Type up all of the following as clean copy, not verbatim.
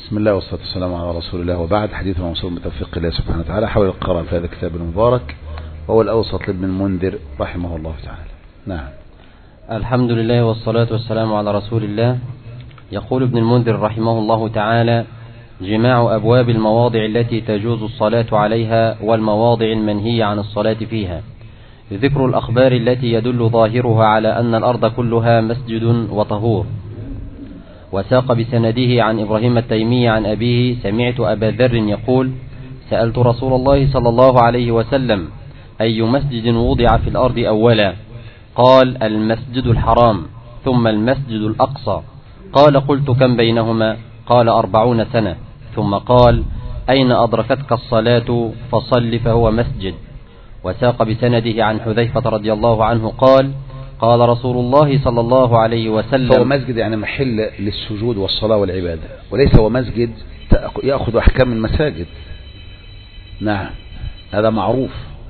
بسم الله والصلاة والسلام على رسول الله، وبعد. حديث موصول بتوفيق الله سبحانه وتعالى حول القراءة في هذا الكتاب المبارك، وهو الأوسط لابن المنذر رحمه الله تعالى. نعم. الحمد لله والصلاة والسلام على رسول الله. يقول ابن المنذر رحمه الله تعالى: جماع أبواب المواضع التي تجوز الصلاة عليها والمواضع المنهي عن الصلاة فيها، ذكر الأخبار التي يدل ظاهرها على أن الأرض كلها مسجد وطهور. وساق بسنده عن إبراهيم التيمي عن أبيه: سمعت أبا ذر يقول: سألت رسول الله صلى الله عليه وسلم: أي مسجد وضع في الأرض أولا؟ قال: المسجد الحرام، ثم المسجد الأقصى. قال: قلت: كم بينهما؟ قال: 40 سنة. ثم قال: أين أدركتك الصلاة فصل فهو مسجد. وساق بسنده عن حذيفة رضي الله عنه قال: قال رسول الله صلى الله عليه وسلم: هو مسجد يعني محل للسجود والصلاة والعبادة، وليس هو مسجد يأخذ أحكام المساجد. نعم، هذا معروف.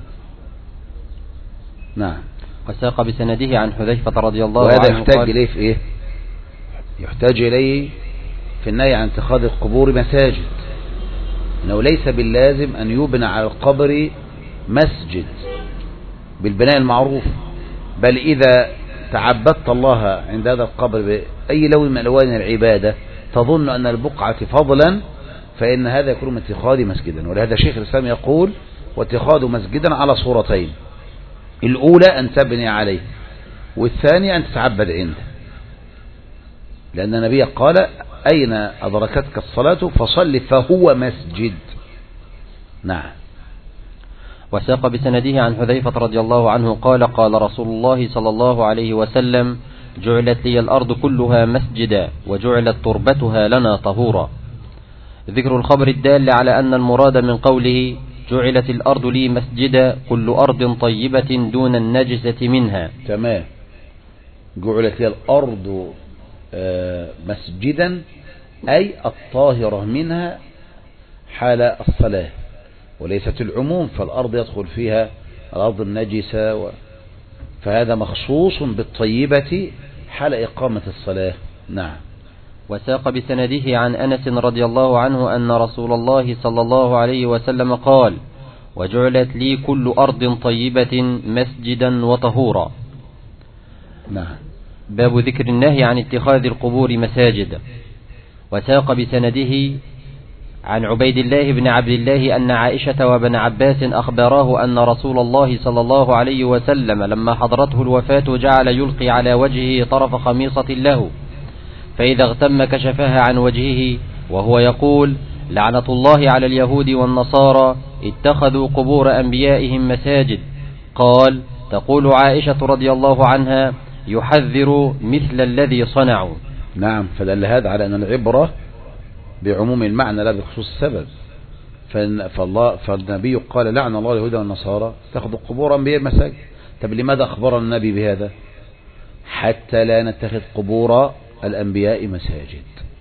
نعم. وساق بسنده عن حذيفة رضي الله عنه وهذا يحتاج إليه في إيه؟ يحتاج إليه في النهي عن اتخاذ القبور مساجد، إنه ليس باللازم أن يبنى على القبر مسجد بالبناء المعروف، بل إذا تعبدت الله عند هذا القبر بأي لون من ألوان العبادة تظن أن البقعة فضلا، فإن هذا يكون من اتخاذ مسجدا. ولهذا شيخ الإسلام يقول: واتخاذ مسجدا على صورتين، الأولى أن تبني عليه، والثانية أن تتعبد عنده، لأن النبي قال: أين أدركتك الصلاة فصل فهو مسجد. نعم. وساق بسنده عن حذيفة رضي الله عنه قال: قال رسول الله صلى الله عليه وسلم: جعلت لي الأرض كلها مسجدا، وجعلت تربتها لنا طهورا. ذكر الخبر الدال على أن المراد من قوله: جعلت الأرض لي مسجدا كل أرض طيبة دون النجسة منها. تمام. جعلت لي الأرض مسجدا أي الطاهرة منها حال الصلاة، وليست العموم، فالأرض يدخل فيها الأرض النجسة فهذا مخصوص بالطيبة حال إقامة الصلاة. نعم. وساق بسنده عن أنس رضي الله عنه أن رسول الله صلى الله عليه وسلم قال: وجعلت لي كل أرض طيبة مسجدا وطهورا. نعم. باب ذكر النهي عن اتخاذ القبور مساجد. وساق بسنده عن عبيد الله بن عبد الله أن عائشة وابن عباس أخبراه أن رسول الله صلى الله عليه وسلم لما حضرته الوفاة جعل يلقي على وجهه طرف خميصة له، فإذا اغتم كشفها عن وجهه وهو يقول: لعنة الله على اليهود والنصارى اتخذوا قبور أنبيائهم مساجد. قال: تقول عائشة رضي الله عنها: يحذر مثل الذي صنعوا. نعم. فدل هذا على أن العبرة بعموم المعنى لا بخصوص السبب. فالنبي قال: لعن الله اليهود والنصارى اتخذوا قبور أنبياء مساجد. طب لماذا أخبر النبي بهذا؟ حتى لا نتخذ قبور الأنبياء مساجد.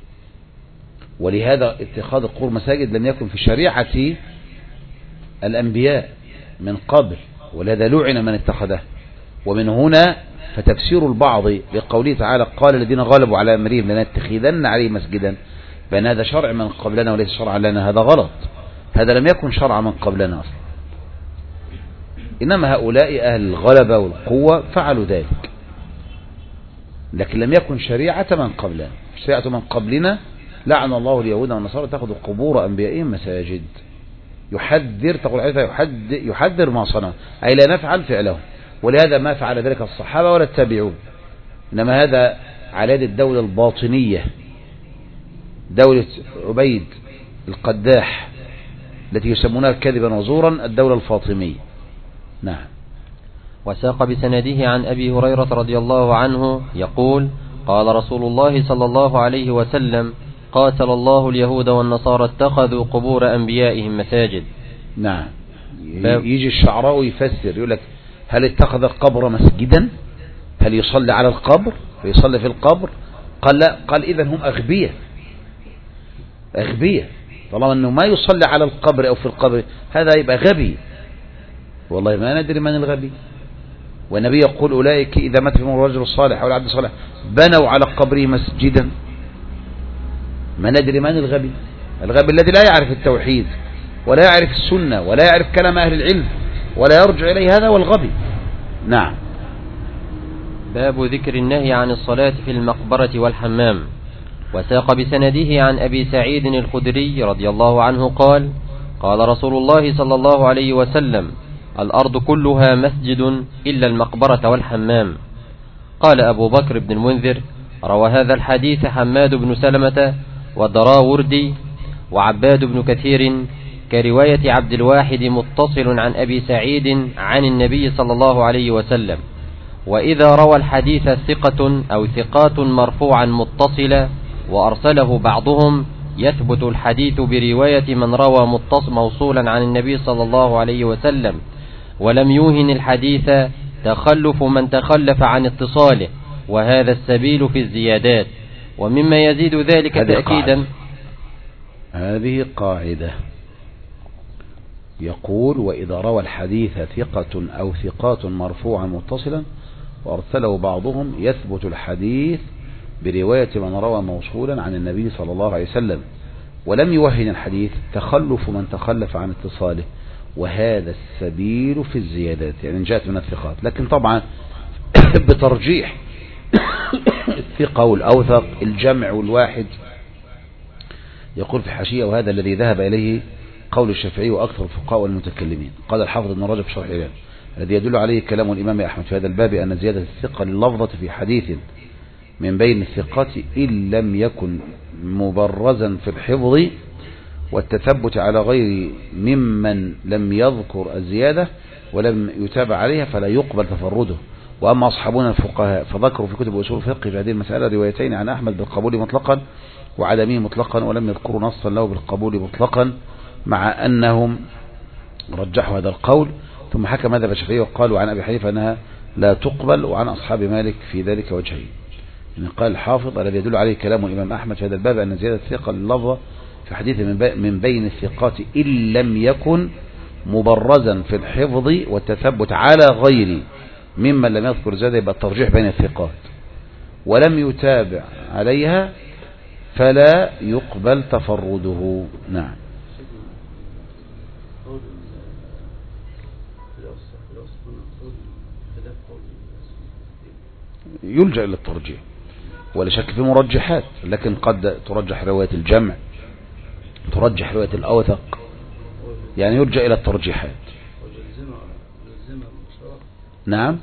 ولهذا اتخاذ القبور مساجد لم يكن في شريعة الأنبياء من قبل، ولهذا لعن من اتخذه. ومن هنا فتفسير البعض لقوله تعالى: قال الذين غلبوا على أمرهم لنتخذن عليه مسجدا، بأن هذا شرع من قبلنا وليس شرعا لنا، هذا غلط. هذا لم يكن شرع من قبلنا أصلا، إنما هؤلاء أهل الغلبة والقوة فعلوا ذلك، لكن لم يكن شريعة من قبلنا. شريعة من قبلنا: لعن الله اليهود والنصارى تأخذوا قبور أنبيائهم مساجد. يحذر، تقول عائشة: يحذر ما صنع، أي لا نفعل فعله. ولهذا ما فعل ذلك الصحابة ولا التابعون، إنما هذا على يد الدولة الباطنية، دولة عبيد القداح التي يسمونها كذبا وزورا، الدولة الفاطمية. نعم. وساق بسنده عن أبي هريرة رضي الله عنه يقول: قال رسول الله صلى الله عليه وسلم: قاتل الله اليهود والنصارى اتخذوا قبور أنبيائهم مساجد. نعم. يجي الشعراء يفسر يقول لك: هل اتخذ القبر مسجدا؟ هل يصلي على القبر ويصلي في القبر؟ قال لا. قال: إذن هم أغبياء. أغبياء طالما أنه ما يصلي على القبر أو في القبر، هذا يبقى غبي. والله ما ندري من الغبي. والنبي يقول: أولئك إذا مات فيهم الرجل الصالح أو العبد الصالح بنوا على قبره مسجدا. ما ندري من الغبي. الغبي الذي لا يعرف التوحيد ولا يعرف السنة ولا يعرف كلام أهل العلم ولا يرجع إليه، هذا هو الغبي. نعم. باب ذكر النهي عن الصلاة في المقبرة والحمام. وساق بسنده عن أبي سعيد الخدري رضي الله عنه قال: قال رسول الله صلى الله عليه وسلم: الأرض كلها مسجد إلا المقبرة والحمام. قال أبو بكر بن المنذر: روى هذا الحديث حماد بن سلمة والدراوردي وعباد بن كثير كرواية عبد الواحد متصل عن أبي سعيد عن النبي صلى الله عليه وسلم. وإذا روى الحديث ثقة أو ثقات مرفوعا متصلا وأرسله بعضهم يثبت الحديث برواية من روى موصولا عن النبي صلى الله عليه وسلم، ولم يوهن الحديث تخلف من تخلف عن اتصاله، وهذا السبيل في الزيادات. ومما يزيد ذلك تأكيدا. هذه قاعدة، يقول: وإذا روى الحديث ثقة أو ثقات مرفوعا متصلا وأرسله بعضهم يثبت الحديث برواية من روى موصولا عن النبي صلى الله عليه وسلم، ولم يوهن الحديث تخلف من تخلف عن اتصاله، وهذا السبيل في الزيادات، يعني جاءت من الثقات. لكن طبعا بترجيح الثقة والأوثق، الجمع والواحد. يقول في الحاشية: وهذا الذي ذهب إليه قول الشافعي وأكثر الفقهاء والمتكلمين. قال الحافظ ابن رجب شرح العلل: الذي يدل عليه كلام الإمام أحمد في هذا الباب أن زيادة الثقة لللفظة في حديث من بين الثقات إن لم يكن مبرزا في الحفظ والتثبت على غير ممن لم يذكر الزيادة ولم يتابع عليها فلا يقبل تفرده. وأما أصحابنا الفقهاء فذكروا في كتب أصول الفقه في هذه المسألة روايتين عن أحمد بالقبول مطلقا وعدمه مطلقا، ولم يذكروا نصا له بالقبول مطلقا، مع أنهم رجحوا هذا القول. ثم حكم مذهب الشافعي وقالوا عن أبي حنيفة أنها لا تقبل، وعن أصحاب مالك في ذلك وجهين. يعني قال الحافظ: الذي يدل عليه كلام الإمام أحمد في هذا الباب أن زيادة الثقة لللفظة في حديث من بين الثقات إن لم يكن مبرزا في الحفظ والتثبت على غير ممن لم يذكر زيادة، يبقى الترجيح بين الثقات، ولم يتابع عليها فلا يقبل تفرده. نعم. يلجأ للترجيح ولا شك في مرجحات، لكن قد ترجح رواية الجمع، ترجح رواية الأوثق، يعني يلجأ إلى الترجيحات. نعم،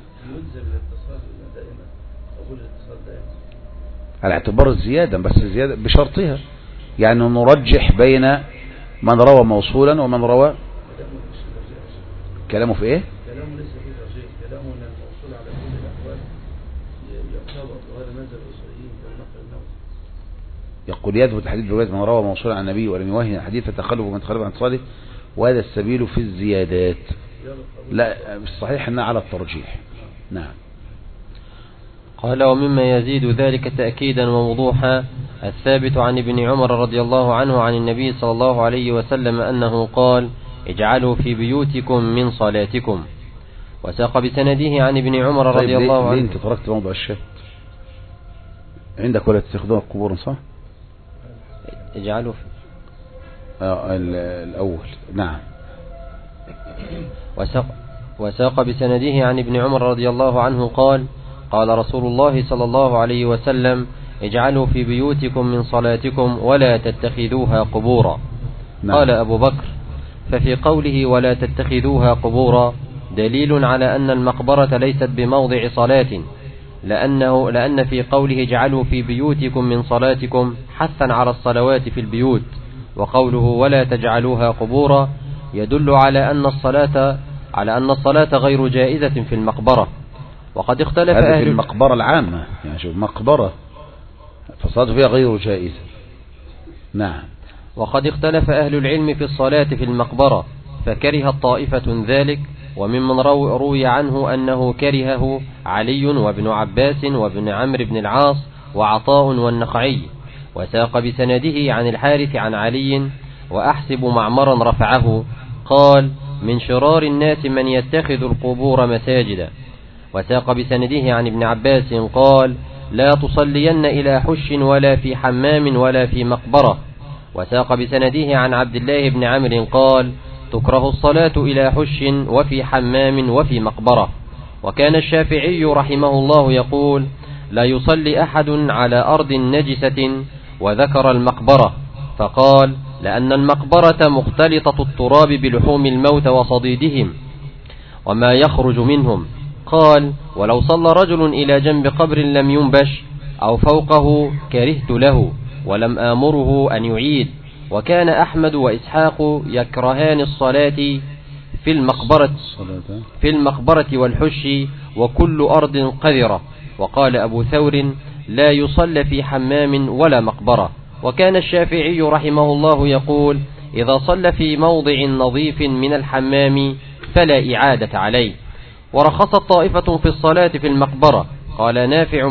على اعتبار الزيادة، بس الزيادة بشرطها، يعني نرجح بين من روى موصولا ومن روى. كلامه في ايه؟ كلامه ليس في ترجيح، كلامه ان الموصول على كل الاحوال يعتبر، وهذا مذهب الاصوليين كالنقل النووي. يقول: يثبت حديث رواية من روى موصولا عن النبي ولم يوهن الحديث فتخلف من تخلف عن صالح، وهذا السبيل في الزيادات. لا، الصحيح انها على الترجيح. نعم. قال: ومما يزيد ذلك تأكيدا ووضوحا الثابت عن ابن عمر رضي الله عنه عن النبي صلى الله عليه وسلم أنه قال: اجعلوا في بيوتكم من صلاتكم. وساق بسنده عن ابن عمر رضي الله عنه. انت تركت موضوع الشهد عندك ولا تستخدمها القبور، صح؟ اجعلوا في الأول. نعم. وساق بسنده عن ابن عمر رضي الله عنه قال: قال رسول الله صلى الله عليه وسلم: اجعلوا في بيوتكم من صلاتكم ولا تتخذوها قبورا. نعم. قال أبو بكر: ففي قوله ولا تتخذوها قبورا دليل على أن المقبرة ليست بموضع صلاة، لأن في قوله اجعلوا في بيوتكم من صلاتكم حثا على الصلوات في البيوت، وقوله ولا تجعلوها قبورا يدل على أن الصلاة غير جائزة في المقبرة. وقد اختلف هذا في المقبرة العامة، يعني شوف مقبرة فالصلاة فيها غير جائزة. نعم. وقد اختلف أهل العلم في الصلاة في المقبرة، فكره طائفة ذلك، وممن روي عنه أنه كرهه علي وابن عباس وابن عمرو بن العاص وعطاء والنخعي. وساق بسنده عن الحارث عن علي: وأحسب معمرا رفعه قال: من شرار الناس من يتخذ القبور مساجدا. وساق بسنده عن ابن عباس قال: لا تصلين إلى حش ولا في حمام ولا في مقبرة. وساق بسنده عن عبد الله بن عمرو قال تكره الصلاة إلى حش وفي حمام وفي مقبرة. وكان الشافعي رحمه الله يقول لا يصلي أحد على أرض نجسة، وذكر المقبرة فقال لأن المقبرة مختلطة التراب بلحوم الموت وصديدهم وما يخرج منهم. قال ولو صلى رجل إلى جنب قبر لم ينبش أو فوقه كرهت له ولم آمره أن يعيد. وكان أحمد وإسحاق يكرهان الصلاة في المقبرة والحش وكل أرض قذرة. وقال أبو ثور لا يصلى في حمام ولا مقبرة. وكان الشافعي رحمه الله يقول إذا صلى في موضع نظيف من الحمام فلا إعادة عليه. ورخصت طائفة في الصلاة في المقبرة. قال نافع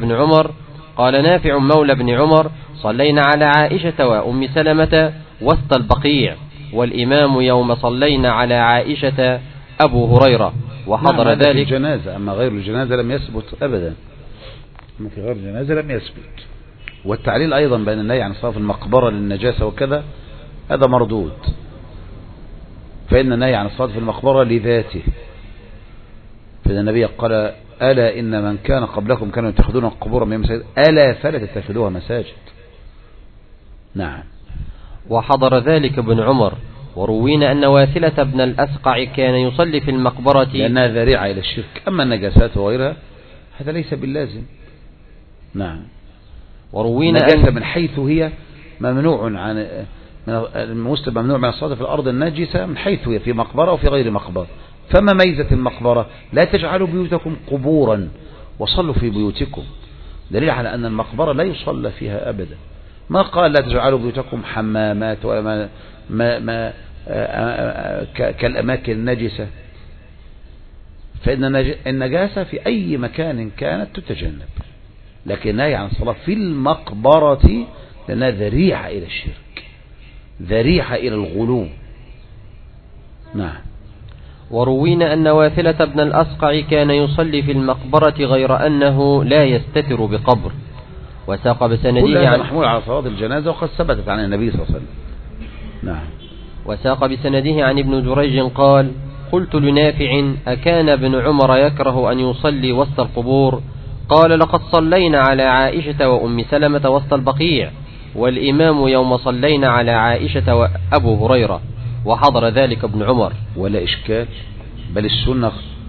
مولى بن عمر صلينا على عائشة وأم سلمة وسط البقيع، والإمام يوم صلينا على عائشة أبو هريرة وحضر ذلك الجنازة. أما غير الجنازة لم يثبت أبدا. في غير الجنازة لم يثبت. والتعليل أيضا بين النهي عن الصلاة في المقبرة للنجاسة وكذا هذا مردود، فإن النهي عن الصلاة في المقبرة لذاته. فإن النبي قال ألا إن من كان قبلكم كانوا يتخذون القبور من مساجد ألا فلا تتخذوها مساجد. نعم. وحضر ذلك ابن عمر. وروينا أن واثلة بن الأسقع كان يصلي في المقبرة لأنها ذريعة إلى الشرك. أما النجاسات وغيرها هذا ليس باللازم. نعم. وروينا النجاسة من حيث هي ممنوع عن المسلم ممنوع من الصلاة في الأرض النجسة من حيث هي في مقبرة وفي غير مقبرة. فما ميزة المقبرة؟ لا تجعلوا بيوتكم قبورا وصلوا في بيوتكم، دليل على أن المقبرة لا يصلى فيها أبدا. ما قال لا تجعلوا بيوتكم حمامات ولا كالأماكن النجسة. فإن النجاسة في أي مكان كانت تتجنب، لكن نهي عن الصلاة في المقبرة لأنها ذريعة إلى الشرك، ذريعة إلى الغلو. نعم. وروينا أن واثلة بن الأسقع كان يصلي في المقبرة غير أنه لا يستتر بقبر. وساق بسنده عن محمول على صلاة الجنازة وقد ثبتت عن النبي صلى الله عليه وسلم. نعم. وساق بسنده عن ابن جريج قال قلت لنافع أكان ابن عمر يكره أن يصلي وسط القبور؟ قال لقد صلينا على عائشة وأم سلمة وسط البقيع، والإمام يوم صلينا على عائشة وأبو هريرة وحضر ذلك ابن عمر. ولا إشكال، بل السنة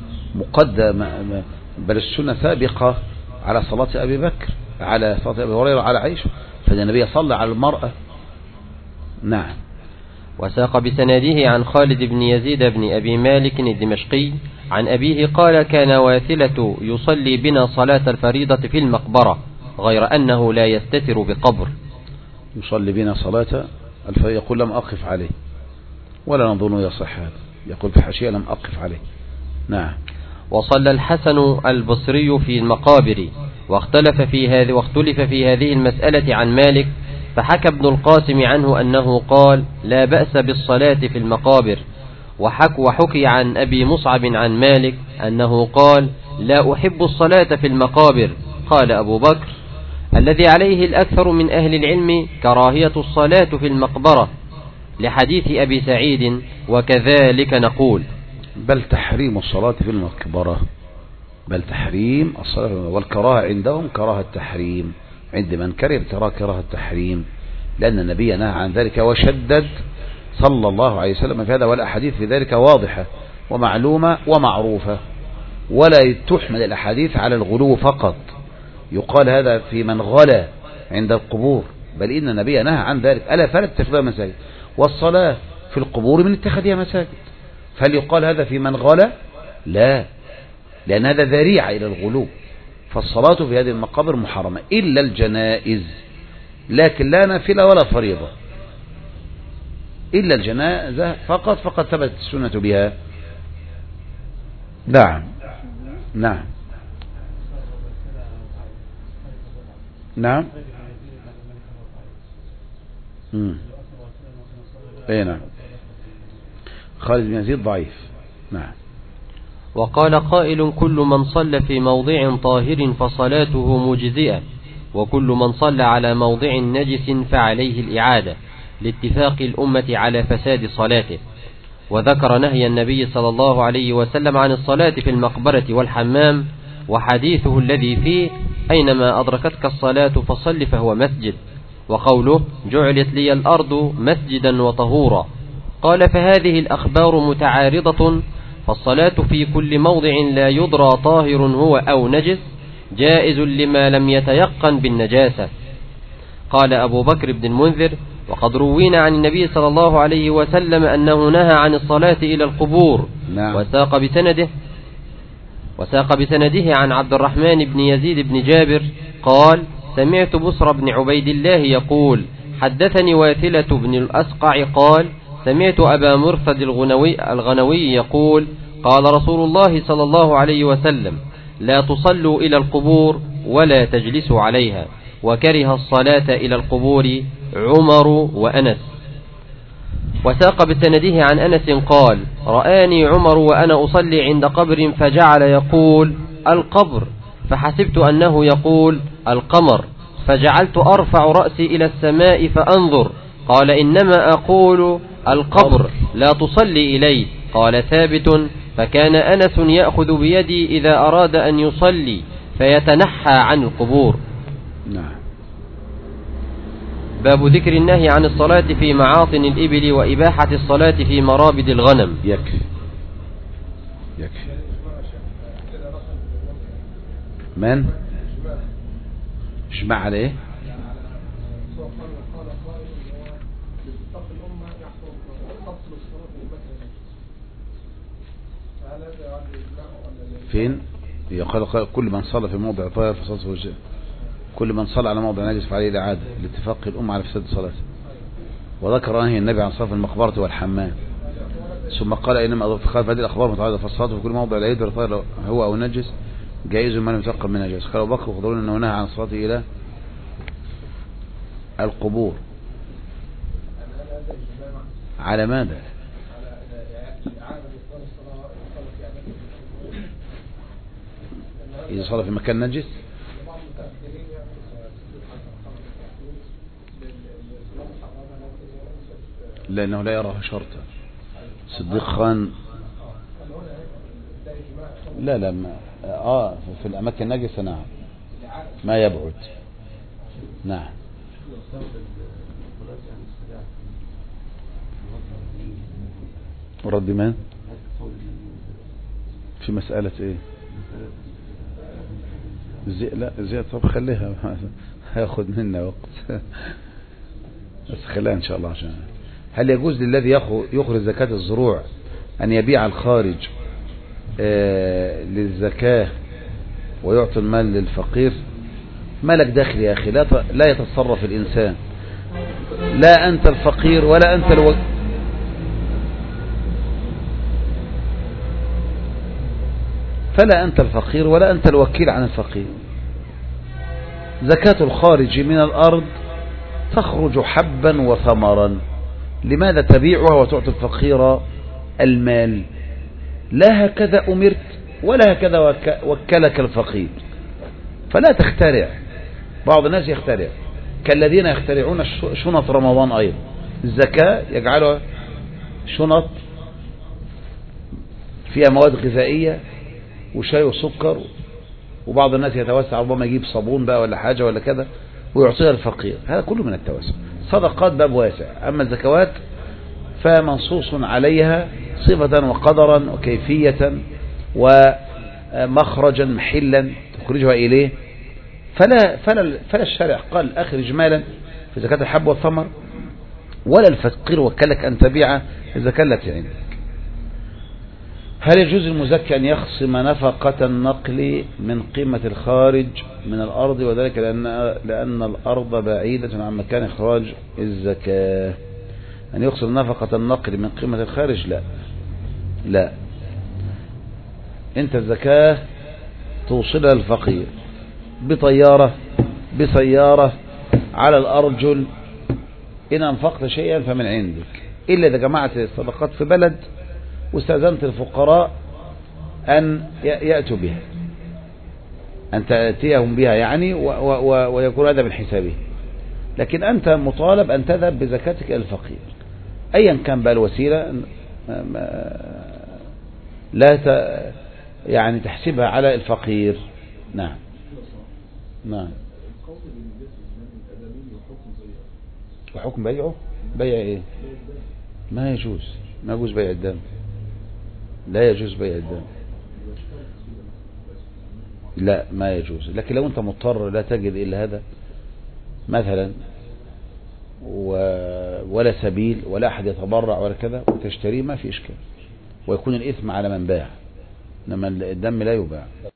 مقدمة، بل السنة سابقة على صلاة أبي بكر، على صلاة أبي هريرة على عائشة، فالنبي صلى على المرأة. نعم. وساق بسنده عن خالد بن يزيد بن أبي مالك الدمشقي عن أبيه قال كان واثلة يصلي بنا صلاة الفريضة في المقبرة غير أنه لا يستتر بقبر. يصلي بنا صلاة الفريضة يقول لم أقف عليه ولا نظن يصح هذا، يقول في حاشية لم أقف عليه. نعم. وصلى الحسن البصري في المقابر واختلف في هذه المسألة عن مالك، فحكى ابن القاسم عنه أنه قال لا بأس بالصلاة في المقابر. وحكي عن أبي مصعب عن مالك أنه قال لا أحب الصلاة في المقابر. قال أبو بكر الذي عليه الأكثر من أهل العلم كراهية الصلاة في المقبرة لحديث أبي سعيد، وكذلك نقول. بل تحريم الصلاة في المقبرة، بل تحريم الصلاة، والكراهة عندهم كراهة التحريم، عند من كره كراهة التحريم، لأن النبي نهى عن ذلك وشدد صلى الله عليه وسلم في هذا، والأحاديث في ذلك واضحة ومعلومة ومعروفة، ولا تحمل الأحاديث على الغلو فقط يقال هذا في من غلا عند القبور، بل إن النبي نهى عن ذلك ألا فلا تتخذها مساجد، والصلاة في القبور من اتخذها مساجد، فهل يقال هذا في من غلا؟ لا، لأن هذا ذريعة إلى الغلو. فالصلاة في هذه المقابر محرمة إلا الجنائز، لكن لا نافلة ولا فريضة، إلا الجنازة فقط، فقد ثبتت السنة بها. نعم. نعم. نعم. اي نعم. خالد بن يزيد ضعيف. نعم. وقال قائل: كل من صلى في موضع طاهر فصلاته مجزئة، وكل من صلى على موضع نجس فعليه الإعادة، لاتفاق الأمة على فساد صلاته. وذكر نهي النبي صلى الله عليه وسلم عن الصلاة في المقبرة والحمام، وحديثه الذي فيه: أينما أدركتك الصلاة فصل فهو مسجد، وقوله: جعلت لي الأرض مسجدا وطهورا. قال: فهذه الأخبار متعارضة، فالصلاة في كل موضع لا يدرى طاهر هو أو نجس جائز لما لم يتيقن بالنجاسة. قال أبو بكر بن المنذر: وقد روينا عن النبي صلى الله عليه وسلم أنه نهى عن الصلاة إلى القبور. نعم. وساق بسنده عن عبد الرحمن بن يزيد بن جابر قال: سمعت بصر بن عبيد الله يقول: حدثني واثلة بن الأسقع قال: سمعت أبا مرثد الغنوي يقول: قال رسول الله صلى الله عليه وسلم: لا تصلوا إلى القبور ولا تجلسوا عليها. وكره الصلاة إلى القبور عمر وأنس. وساق بسنده عن أنس قال: رآني عمر وأنا أصلي عند قبر فجعل يقول: القبر، فحسبت أنه يقول: القمر، فجعلت أرفع رأسي إلى السماء فأنظر. قال: إنما أقول القبر، لا تصلي إليه. قال ثابت: فكان أنس يأخذ بيدي إذا أراد أن يصلي فيتنحى عن القبور. نعم. باب ذكر النهي عن الصلاة في معاطن الإبل وإباحة الصلاة في مرابد الغنم. يكفي. من؟ اجمع عليه. فين؟ قال كل من صلى في موضع طاهر فصلاته وجه، كل من صلى على موضع نجس فعليه الإعادة، لاتفاق الأمة على فساد صلاته. وذكر نهي النبي عن صلاة المقبرة والحمام، ثم قال: إنما خالف هذه الأخبار متعارضة، فالصلاة في كل موضع لا يدرى طاهر هو أو نجس جائز ما لم يتيقن من نجس. قال أبو بكر: وخبرون أنه نهى عن الصلاة إلى القبور. على ماذا؟ إذا صلى في مكان نجس لأنه لا يراه شرطا. صديق خان لا في الأماكن النجسة نعم ما يبعد. نعم. رد من في مسألة ايه؟ زي طب خليها هياخد منا وقت بس خليها ان شاء الله. عشان هل يجوز للذي يخرج زكاة الزروع ان يبيع الخارج للزكاة ويعطي المال للفقير؟ مالك داخل يا اخي، لا يتصرف الانسان، لا انت الفقير ولا انت فلا أنت الفقير ولا أنت الوكيل عن الفقير. زكاة الخارج من الأرض تخرج حبا وثمرا، لماذا تبيعها وتعطي الفقير المال؟ لا هكذا أمرت ولا هكذا وكلك الفقير، فلا تخترع. بعض الناس يخترع كالذين يخترعون شنط رمضان أيضا. الزكاة يجعلها شنط فيها مواد غذائية وشاي وسكر، وبعض الناس يتوسع ربما يجيب صابون بقى ولا حاجة ولا كذا ويعطيها الفقير. هذا كله من التوسع. صدقات باب واسع، أما الزكوات فمنصوص عليها صفة وقدرا وكيفية ومخرجا محلا تخرجها إليه. فلا الشارع قال أخرج مالا في زكاة الحب والثمر، ولا الفقير وكلك أن تبيع الزكاة التي عندك. هل يجوز المزكي أن يخصم نفقة النقل من قيمة الخارج من الأرض، وذلك لأن الأرض بعيدة عن مكان إخراج الزكاة؟ أن يخصم نفقة النقل من قيمة الخارج؟ لا. أنت الزكاة توصلها الفقير بطيارة بسيارة على الأرجل، إن أنفقت شيئا فمن عندك، إلا إذا جمعت الصدقات في بلد واستأذنت الفقراء أن يأتوا بها، أن تأتيهم بها يعني ويكون هذا من حسابه. لكن أنت مطالب أن تذهب بزكاتك إلى الفقير أيا كان بقى الوسيلة، لا يعني تحسبها على الفقير. نعم نعم. وحكم بيعه، بيع ايه؟ ما يجوز، ما يجوز بيع الدم، لا يجوز بيع الدم، لا ما يجوز. لكن لو انت مضطر لا تجد الا هذا مثلا ولا سبيل ولا احد يتبرع ولا كذا وتشتريه، ما في اشكال، ويكون الاثم على من باع، انما الدم لا يباع.